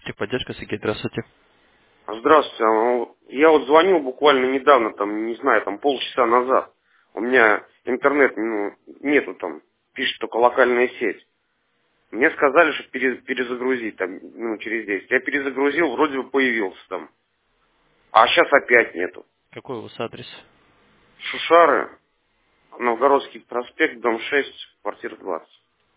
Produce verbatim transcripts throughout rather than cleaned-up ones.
Техподдержка, Сергей, здравствуйте. Здравствуйте. А, ну, Я вот звонил буквально недавно, там, не знаю, там полчаса назад. У меня интернет, ну, нету там, пишет только локальная сеть. Мне сказали, что пере- перезагрузить там, ну, через десять. Я перезагрузил, вроде бы появился там. А сейчас опять нету. Какой у вас адрес? Шушары, Новгородский проспект, дом шесть, квартира двадцать.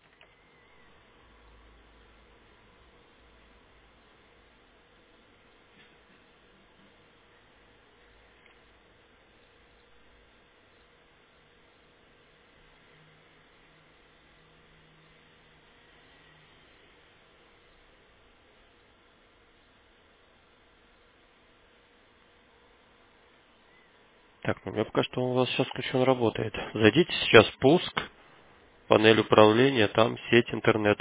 Так, ну, у меня пока что он у вас сейчас включен, работает. Зайдите сейчас в пуск, панель управления, там сеть, интернет.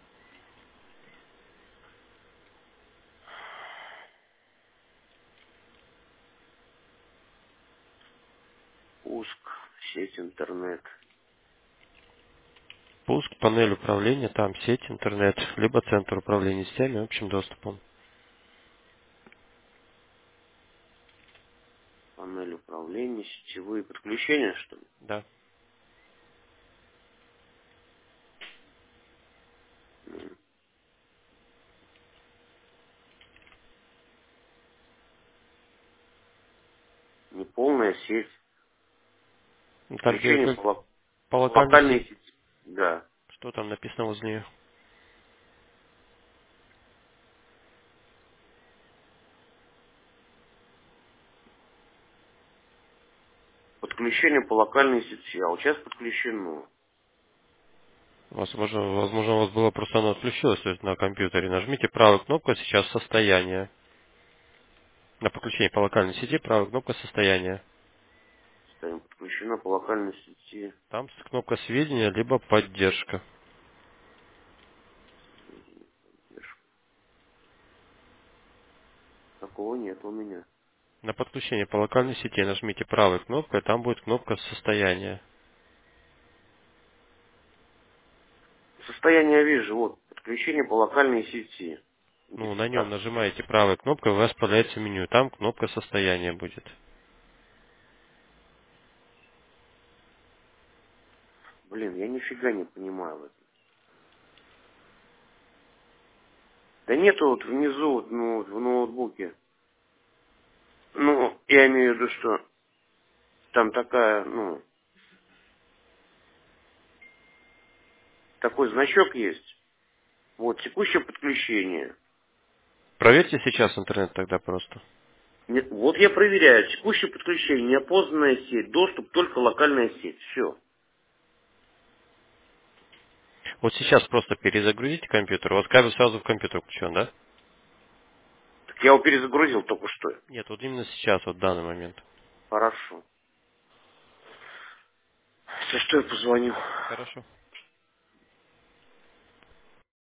Пуск, сеть, интернет. Пуск, панель управления, там сеть, интернет, либо центр управления сетями общим доступом. Панель управления, сетевые подключения, что ли? Да. М, Неполная сеть. Ну, там, где Подключение как по, лок- по по локальной локальной сети, сети. Да. что там написано возле нее? Подключение по локальной сети. А вот сейчас подключено. Возможно, возможно, у вас было просто оно отключилось, то есть на компьютере. Нажмите правую кнопку, сейчас состояние. На подключение по локальной сети правая кнопка состояние. Ставим подключено по локальной сети. Там кнопка сведения, либо поддержка. Такого нет у меня. На подключение по локальной сети нажмите правой кнопкой, там будет кнопка состояния. Состояние я вижу. Вот. Подключение по локальной сети. Ну, на нем Идентификация. нажимаете правой кнопкой, у вас появляется меню. Там кнопка состояния будет. Блин, я нифига не понимаю в этом. Да нету вот внизу, вот, ну, вот в ноутбуке. Ну, я имею в виду, что там такая, ну, такой значок есть. Вот, текущее подключение. Проверьте сейчас интернет тогда просто. Нет, вот я проверяю. Текущее подключение, неопознанная сеть, доступ только локальная сеть. Все. Вот сейчас просто перезагрузите компьютер. У вас кабель сразу в компьютер включен, да? Так я его перезагрузил только что. Нет, вот именно сейчас, вот в данный момент. Хорошо. За что я позвонил? Хорошо.